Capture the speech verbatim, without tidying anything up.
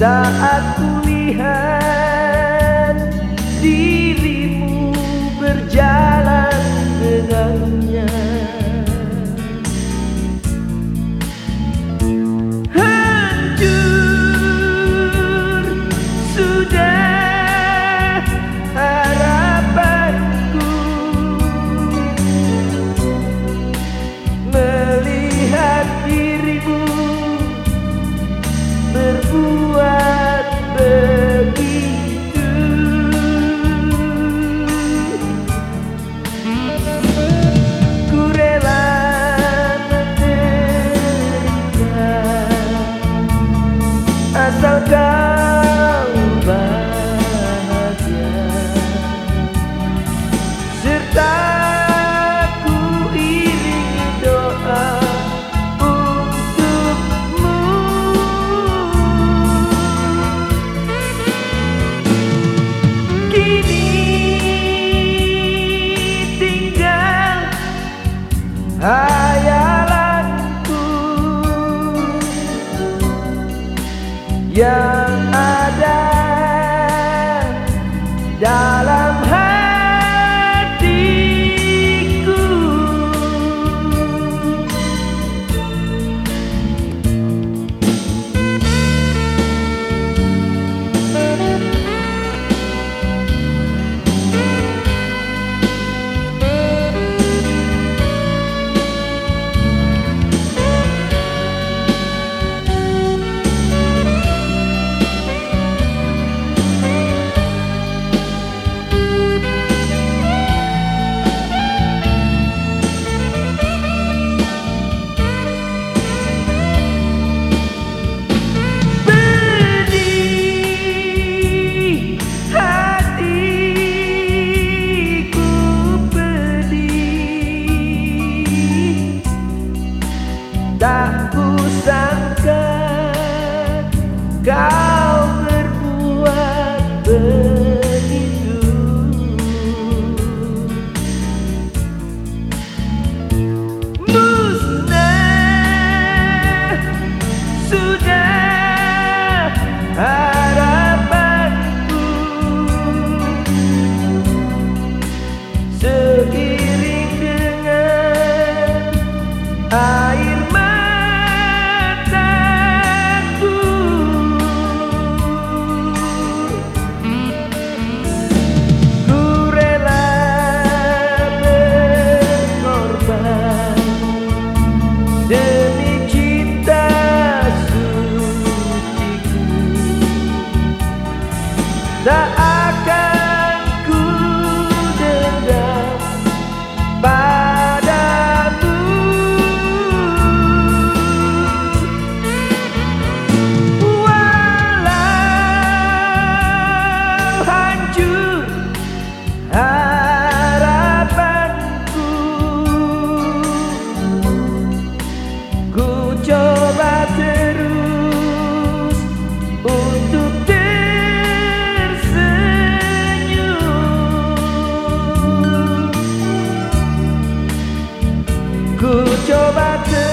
saat kulihat dirimu berjalan dengannya. Hancur sudah harapanku melihat dirimu berbuat begitu. Ku rela menderita asal kau bahagia, serta ku iringi doa untukmu. Kini tinggal hayalanku yang ada dalam hatiku. Tak kusangka kau berbuat begitu. Musnah sudah harapanku seiring dengan air demi cinta suciku. Tak akan ku dendam padamu. Walau hancur harapanku, ku coba terus untuk tersenyum. Ku coba terus